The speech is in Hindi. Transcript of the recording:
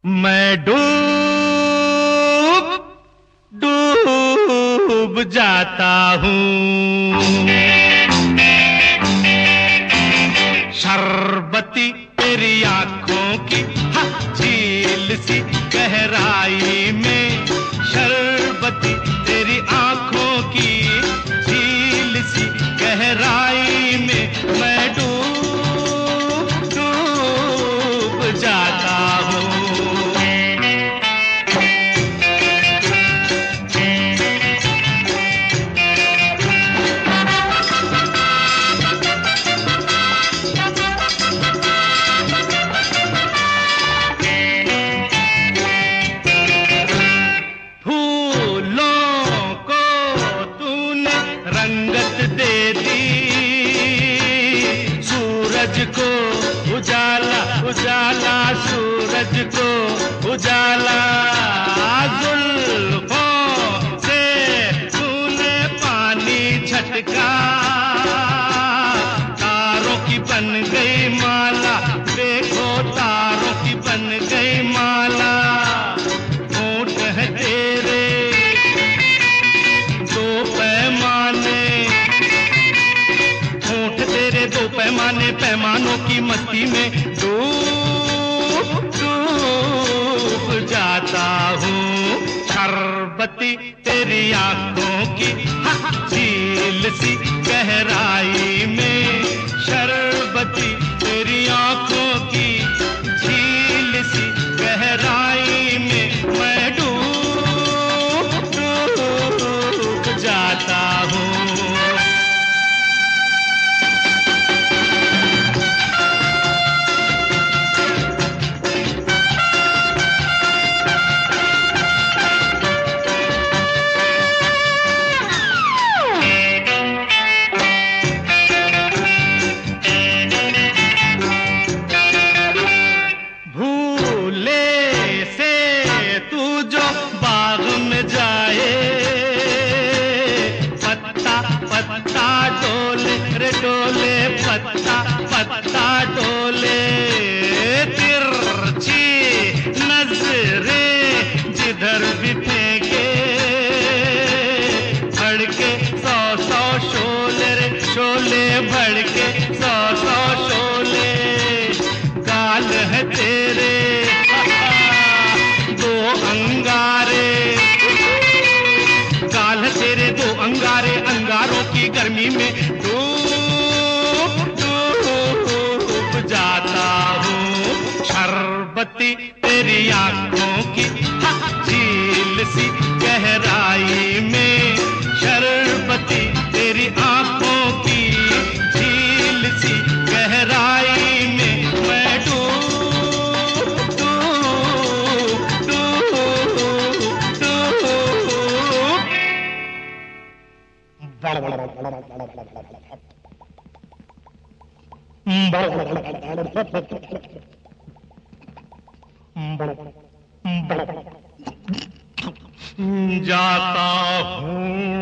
मैं डूब डूब जाता हूँ। शरबती तेरी आंखों की झील सी गहराई में, शरबती तेरी आंखों की झील सी गहराई में मैं डूब डूब जाता हूँ। रंगत दे दी सूरज को उजाला, उजाला सूरज को उजाला। जुल्फों से तूने पानी छटका, तारों की बन गई माला, देखो तारों की बन गई माला। होंठ है तेरे दो पैमाने, पैमानों की मस्ती में डूब डूब जाता हूँ। शरबती तेरी आंखों की झील सी गहराई में, शरबती तेरी आंखों की झील सी गहराई में मैं डूब डूब जाता हूँ। बाग में जाए पत्ता पत्ता डोले रे डोले, पत्ता पत्ता डोले। तिरछी नजरें जिधर भी फेंके, भड़के सौ सौ शोले रे शोले, भड़के सौ सौ शोले। गाल है तेरे दो अंगारे, गाल तेरे दो अंगारे, अंगारों की गर्मी में डूब डूब जाता हूँ। शरबती तेरी आंखों की झील सी गहराई में, शरबती तेरी आंखों की झील सी गहराई में मैं डूब डूब डूब डूब जाता हूँ।